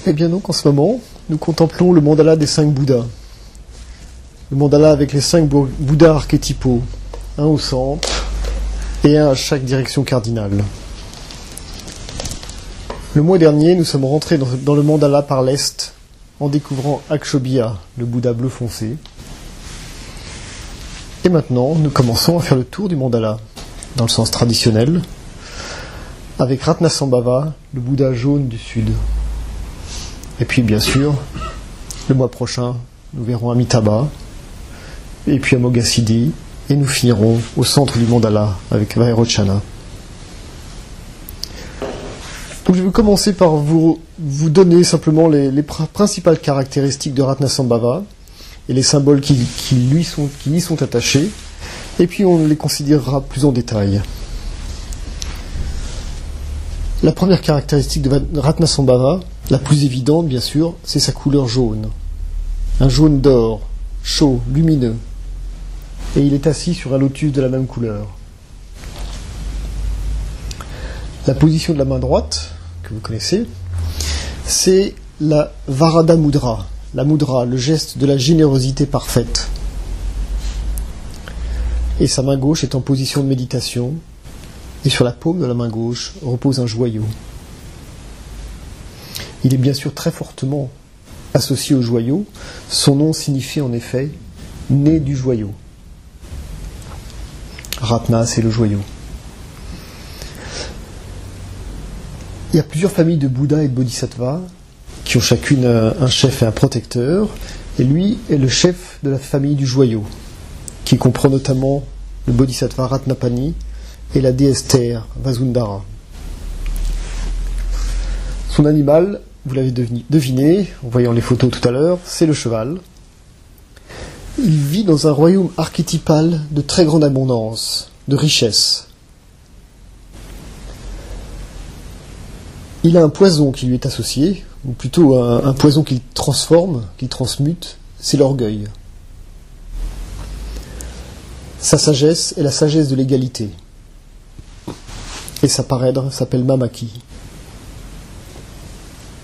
Eh bien donc en ce moment, nous contemplons le mandala des 5 Bouddhas. Le mandala avec les 5 Bouddhas archétypaux, un au centre et un à chaque direction cardinale. Le mois dernier, nous sommes rentrés dans le mandala par l'est en découvrant Akshobhya, le Bouddha bleu foncé. Et maintenant, nous commençons à faire le tour du mandala, dans le sens traditionnel, avec Ratnasambhava, le Bouddha jaune du sud. Et puis, bien sûr, le mois prochain, nous verrons Amitabha, et puis Amoghasiddhi, et nous finirons au centre du mandala avec Vairochana. Donc, je vais commencer par vous donner simplement les principales caractéristiques de Ratnasambhava et les symboles qui y sont attachés, et puis on les considérera plus en détail. La première caractéristique de Ratnasambhava, la plus évidente bien sûr, c'est sa couleur jaune. Un jaune d'or, chaud, lumineux. Et il est assis sur un lotus de la même couleur. La position de la main droite, que vous connaissez, c'est la Varada Mudra. La mudra, le geste de la générosité parfaite. Et sa main gauche est en position de méditation. Et sur la paume de la main gauche repose un joyau. Il est bien sûr très fortement associé au joyau. Son nom signifie en effet « né du joyau ». Ratna, c'est le joyau. Il y a plusieurs familles de Bouddhas et de Bodhisattvas qui ont chacune un chef et un protecteur. Et lui est le chef de la famille du joyau, qui comprend notamment le Bodhisattva Ratnapani et la déesse terre, Vasundhara. Son animal, vous l'avez deviné, en voyant les photos tout à l'heure, c'est le cheval. Il vit dans un royaume archétypal de très grande abondance, de richesse. Il a un poison qui lui est associé, ou plutôt un poison qu'il transforme, qu'il transmute, c'est l'orgueil. Sa sagesse est la sagesse de l'égalité. Et sa parèdre s'appelle Mamaki.